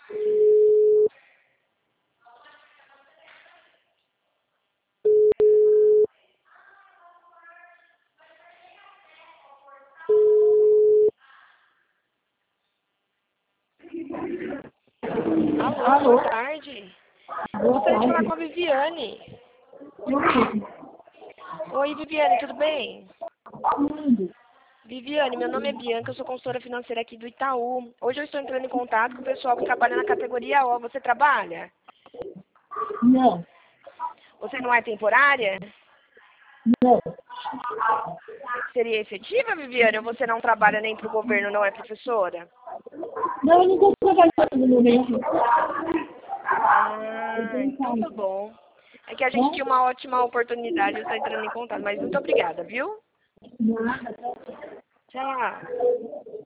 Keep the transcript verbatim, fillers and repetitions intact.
Alô, Alô? boa tarde. Eu Boa gostaria de falar com a tarde. Viviane. Oi. Oi, Viviane, tudo bem? Tudo. Viviane, meu nome é Bianca, eu sou consultora financeira aqui do Itaú. Hoje eu estou entrando em contato com o pessoal que trabalha na categoria O. Você trabalha? Não, Você não é temporária? não. Seria efetiva, Viviane, ou você não trabalha nem para o governo, não é professora? Não, eu não estou trabalhando no momento. Eu Ah, estou em então tá casa. bom. É que a gente Tá? tinha uma ótima oportunidade de estar entrando em contato, mas muito obrigada, viu? Nada. Tchau.